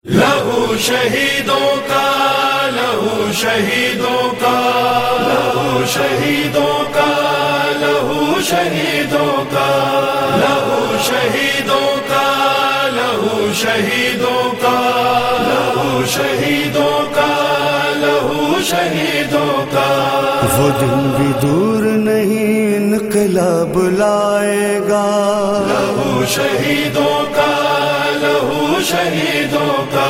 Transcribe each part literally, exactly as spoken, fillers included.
لہو شہیدوں کا، لہو شہیدوں کا، لہو شہیدوں کا، لہو شہیدوں کا، لہو شہیدوں کا، لہو شہیدوں کا، لہو شہیدوں کا، لہو شہیدوں کا۔ وہ دن بھی دور نہیں انقلاب لائے گا، لہو شہیدوں کا، لہو شہیدوں کا،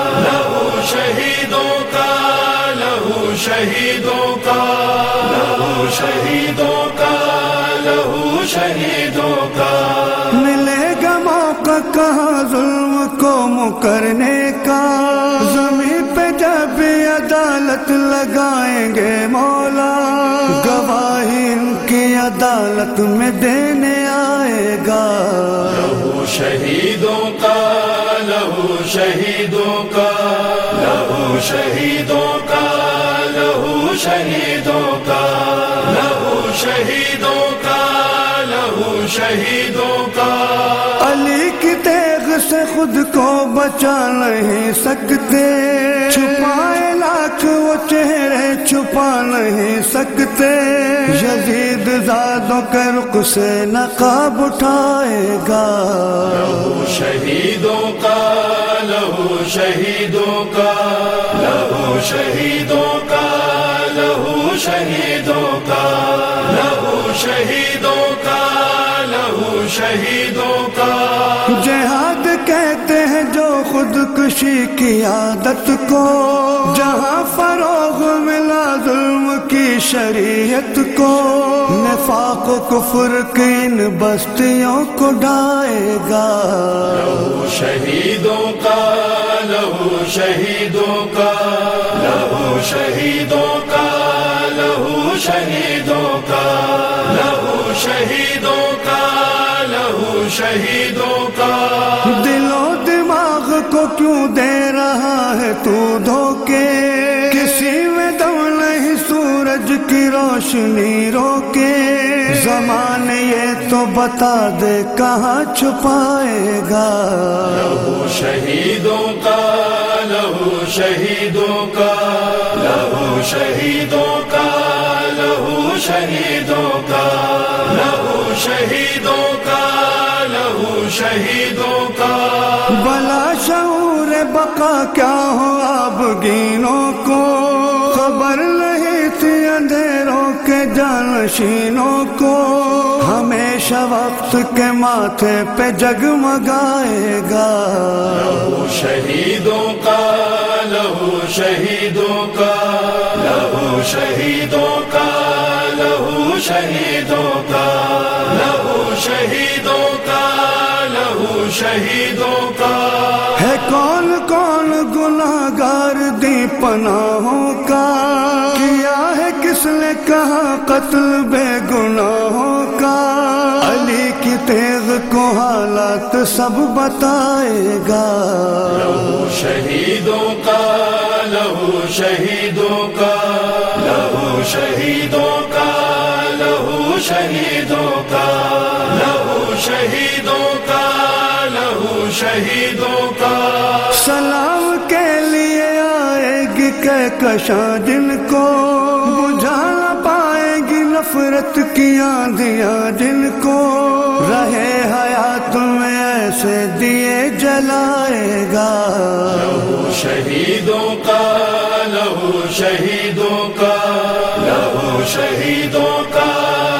لہو شہیدوں کا، لہو شہیدوں کا، لہو شہیدوں کا، لہو شہیدوں کا۔ ملے گا موقع کہاں ظلم کو مکرنے کا، زمین پہ جب عدالت لگائیں گے مولا، گواہی ان کی عدالت میں دینے آئے گا۔ لہو شہیدوں کا، لہو شہیدوں کا، لہو شہیدوں کا، لہو شہیدوں کا، لہو شہیدوں کا، لہو شہیدوں کا۔ علی کی تیغ سے خود کو بچا نہیں سکتے، چھپائے لاکھ وہ چہرے چھپا نہیں سکتے، یزید زادوں کے رخ سے نقاب اٹھائے گا۔ لہو شہیدوں کا، لہو شہیدوں کا، لہو شہیدوں کا، لہو شہیدوں کا، لہو شہیدوں کا، لہو شہیدوں کا۔ جہاد کہتے ہیں جو خودکشی کی عادت کو، جہاں فروغ ملا ظلم کی شریعت کو، نفاق و کفر کی ان بستیوں کو ڈھائے گا۔ لہو شہیدوں کا، لہو شہیدوں کا، لہو شہیدوں کا، لہو شہیدوں کا، لہو شہیدوں کا، لہو شہیدوں کا۔ دل و دماغ کو کیوں دے رہا ہے تو دھوکے، کسی میں دم نہیں سورج کی روشنی روکے، زمانے یہ تو بتا دے کہاں چھپائے گا۔ لہو شہیدوں کا، لہو شہیدوں کا، لہو شہیدوں کا، لہو شہیدوں کا، لہو شہیدوں کا، لہو شہیدوں کا۔ بلا شعور بقا کیا ہو اب گینوں کو، خبر نہیں تھی اندھیروں کے جانشینوں کو، ہمیشہ وقت کے ماتھے پہ جگمگائے گا۔ لہو شہیدوں کا، لہو شہیدوں کا، لہو شہیدوں کا، لہو شہیدوں کا، لہو شہیدوں کا، لہو شہیدوں کا۔ ہے کون کون گناہگار دی پناہوں کا، کیا ہے کس نے کہا قتل بے گناہوں کا، علی کی تیغ کو حالات سب بتائے گا۔ لہو شہیدوں کا، لہو شہیدوں کا، لہو شہیدوں کا، لہو شہیدوں کا، لہو شہیدوں کا، لہو شہیدوں کا۔ سلام کے لیے آئے گی کہکشاں جن کو، بجھا نہ پائے گی نفرت کی آندیاں جن کو، رہے حیات میں ایسے دیے جلائے گا۔ لہو شہیدوں کا، لہو شہیدوں کا، لہو شہیدوں کا،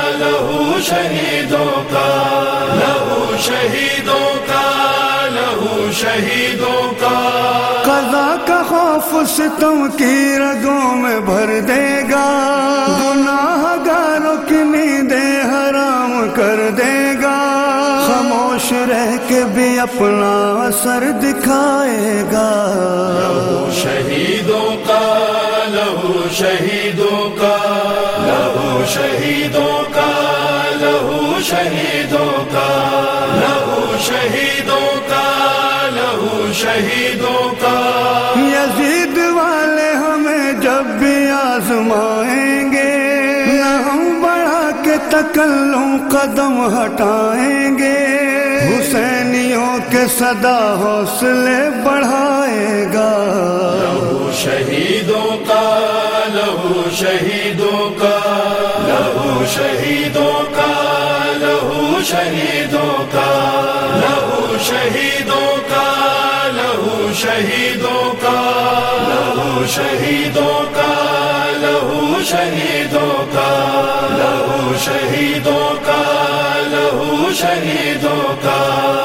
لہو شہیدوں کا، لہو شہیدوں کا، لہو شہیدوں کا۔ قضا کا خوف ستم کی رگوں میں بھر دے گا، گناہ گاروں کی نیندیں حرام کر دے گا، خاموش رہ کے بھی اپنا اثر دکھائے گا۔ لہو شہیدوں کا، لہو شہیدوں کا، لہو شہیدوں کا، لہو شہیدوں کا، لہو شہیدوں کا، لہو شہیدوں کا۔ یزید والے ہمیں جب بھی آزمائیں گے، نہ ہم بڑھا کے تکلم قدم ہٹائیں گے، حسینیوں کے صدا حوصلے بڑھائے شہیدوں کا لہو شہیدوں کا لہو شہیدوں کا لہو شہیدوں کا لہو شہیدوں کا لہو شہیدوں کا لہو شہیدوں کا لہو شہیدوں کا لہو شہیدوں کا